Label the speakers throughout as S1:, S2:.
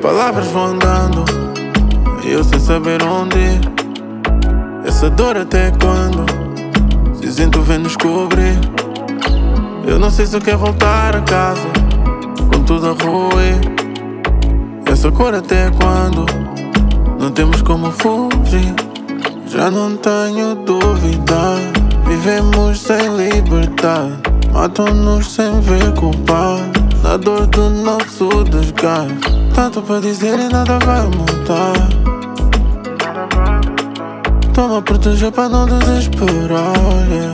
S1: Palavras vão andando e eu sem saber onde ir. Essa dor até quando? Cinzento vem nos cobrir. Eu não sei se eu quero voltar a casa com tudo a ruir. Essa cor até quando? Não temos como fugir. Já não tenho dúvida. Vivemos sem liberdade. Matam-nos sem ver culpado. Na dor do nosso desgaste. Tanto para dizer e nada vai mudar. Toma a proteger para não desesperar, yeah.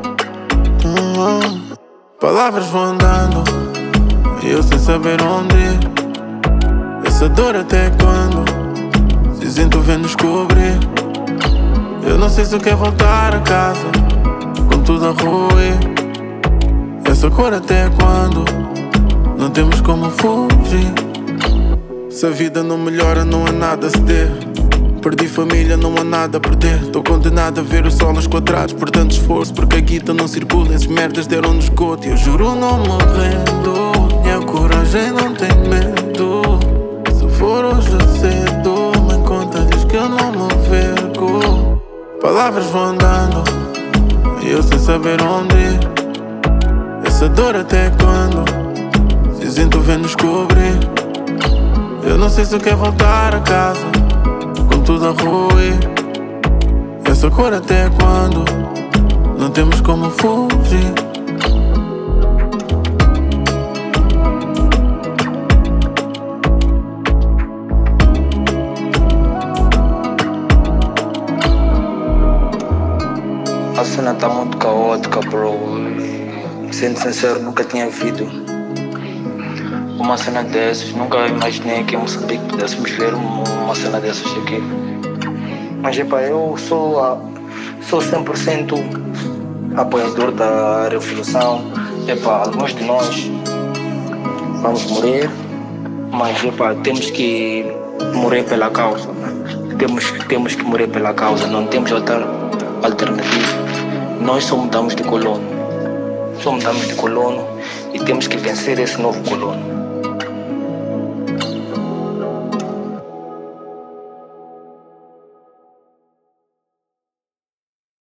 S1: Palavras vão andando e eu sem saber onde ir. Essa dor até quando? Cinzento vem nos cobrir. Eu não sei se eu quero voltar a casa com tudo a ruir. Essa cor até quando? Não temos como fugir. Se a vida não melhora, não há nada a ceder. Perdi família, não há nada a perder. Tô condenado a ver o sol nos quadrados por tanto esforço, porque a guita não circula. Esses merdas deram-nos gota e eu juro não me rendo. Minha coragem não tem medo. Se for hoje cedo, mãe conta diz que eu não me vergo. Palavras vão andando e eu sem saber onde ir. Essa dor até quando? Cinzento vem nos cobrir. Eu não sei se eu quero voltar a casa com tudo a ruir. Essa cor até quando? Não temos como fugir.
S2: A cena tá muito caótica, bro. Sendo sincero, nunca tinha havido uma cena dessas. Nunca imaginei que em Moçambique pudéssemos ver uma cena dessas aqui. Mas epa, eu sou 100% apoiador da revolução. Epa, alguns de nós vamos morrer, mas epa, temos que morrer pela causa. Temos que morrer pela causa, não temos outra alternativa. Nós só mudamos de colono. E temos que vencer esse novo colono.